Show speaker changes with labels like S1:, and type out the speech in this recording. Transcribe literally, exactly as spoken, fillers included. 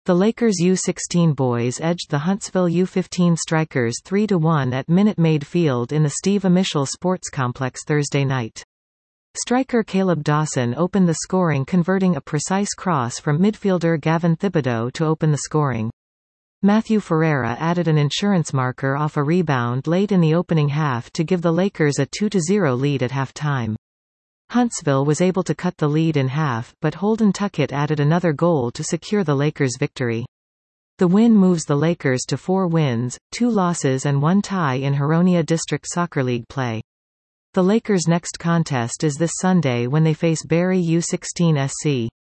S1: The Lakers U sixteen boys edged the Huntsville U fifteen Strikers three to one at Minute Maid Field in the Steve Amichel Sports Complex Thursday night. Striker Caleb Dawson opened the scoring, converting a precise cross from midfielder Gavin Thibodeau to open the scoring. Matthew Ferreira added an insurance marker off a rebound late in the opening half to give the Lakers a two to zero lead at halftime. Huntsville was able to cut the lead in half, but Holden Tuckett added another goal to secure the Lakers' victory. The win moves the Lakers to four wins, two losses and one tie in Huronia District Soccer League play. The Lakers' next contest is this Sunday when they face Barry U sixteen S C.